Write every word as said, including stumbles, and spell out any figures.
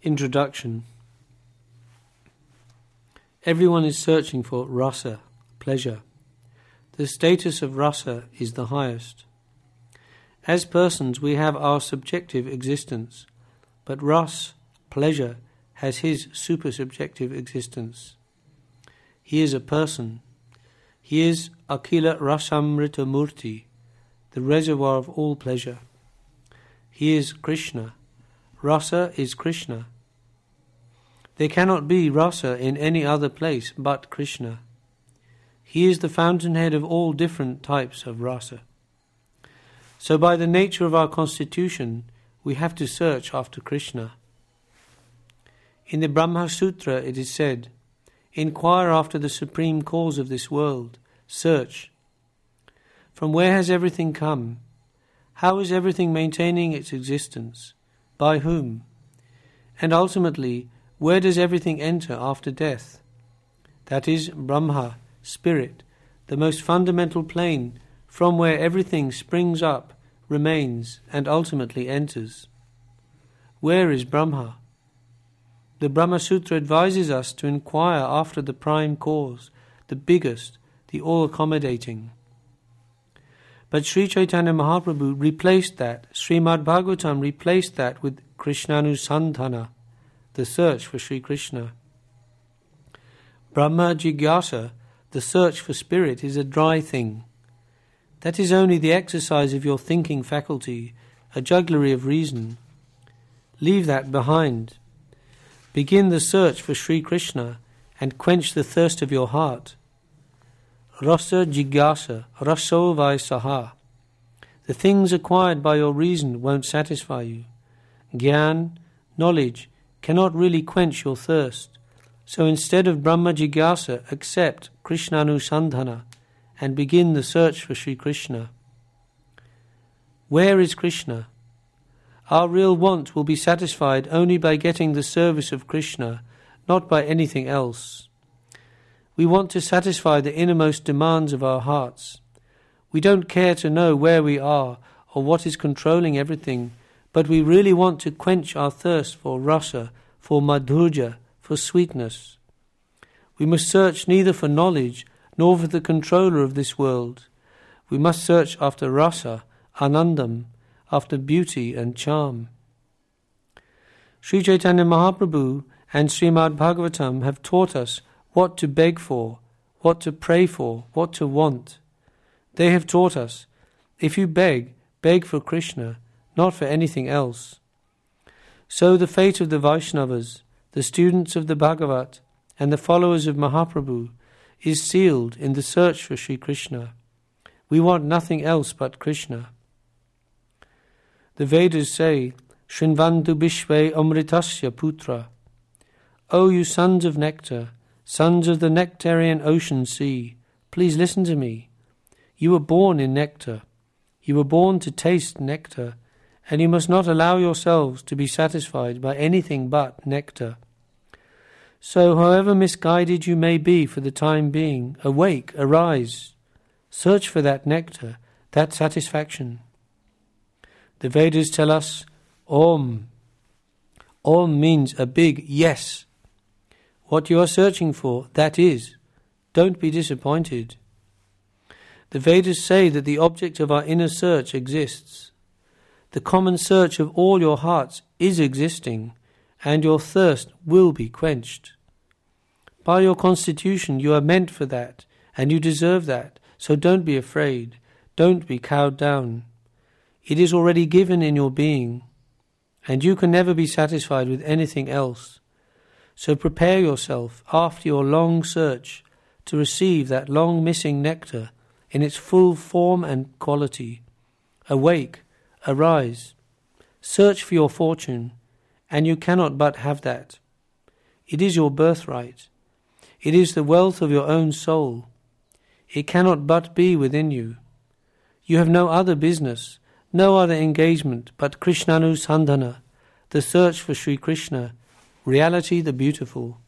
Introduction. Everyone is searching for rasa, pleasure. The status of rasa is the highest. As persons we have our subjective existence, but ras, pleasure, has his super-subjective existence. He is a person. He is Akhila Rasamrita Murti, the reservoir of all pleasure. He is Krishna. Rasa is Krishna. There cannot be rasa in any other place but Krishna. He is the fountainhead of all different types of rasa. So by the nature of our constitution, we have to search after Krishna. In the Brahma Sutra it is said, "Inquire after the supreme cause of this world, search. From where has everything come? How is everything maintaining its existence? By whom? And ultimately, where does everything enter after death? That is Brahma, spirit, the most fundamental plane from where everything springs up, remains, and ultimately enters. Where is Brahma? The Brahma Sutra advises us to inquire after the prime cause, the biggest, the all-accommodating. But Sri Chaitanya Mahaprabhu replaced that, Srimad Bhagavatam replaced that with Krishnanusandhana, the search for Sri Krishna. Brahma Jigyasa, the search for spirit, is a dry thing. That is only the exercise of your thinking faculty, a jugglery of reason. Leave that behind. Begin the search for Sri Krishna and quench the thirst of your heart. Rasa Jigyasa, Raso Vaisaha. The things acquired by your reason won't satisfy you. Gyan, knowledge, cannot really quench your thirst. So instead of Brahma Jigyasa, accept Krishnanusandhana and begin the search for Sri Krishna. Where is Krishna? Our real want will be satisfied only by getting the service of Krishna, not by anything else. We want to satisfy the innermost demands of our hearts. We don't care to know where we are or what is controlling everything, but we really want to quench our thirst for rasa, for madhurya, for sweetness. We must search neither for knowledge nor for the controller of this world. We must search after rasa, anandam, after beauty and charm. Sri Chaitanya Mahaprabhu and Srimad Bhagavatam have taught us what to beg for, what to pray for, what to want. They have taught us, if you beg, beg for Krishna, not for anything else. So the fate of the Vaishnavas, the students of the Bhagavat, and the followers of Mahaprabhu is sealed in the search for Sri Krishna. We want nothing else but Krishna. The Vedas say, Shrinvantu Bishve Amritasya Putra. O you sons of nectar, sons of the nectarian ocean sea, please listen to me. You were born in nectar. You were born to taste nectar, and you must not allow yourselves to be satisfied by anything but nectar. So, however misguided you may be for the time being, awake, arise. Search for that nectar, that satisfaction. The Vedas tell us, Om. Om means a big yes. What you are searching for, that is. Don't be disappointed. The Vedas say that the object of our inner search exists. The common search of all your hearts is existing, and your thirst will be quenched. By your constitution you are meant for that, and you deserve that, so don't be afraid, don't be cowed down. It is already given in your being, and you can never be satisfied with anything else. So prepare yourself after your long search to receive that long missing nectar in its full form and quality. Awake, arise, search for your fortune, and you cannot but have that. It is your birthright. It is the wealth of your own soul. It cannot but be within you. You have no other business, no other engagement but Krishnanusandhana, the search for Sri Krishna, reality the beautiful.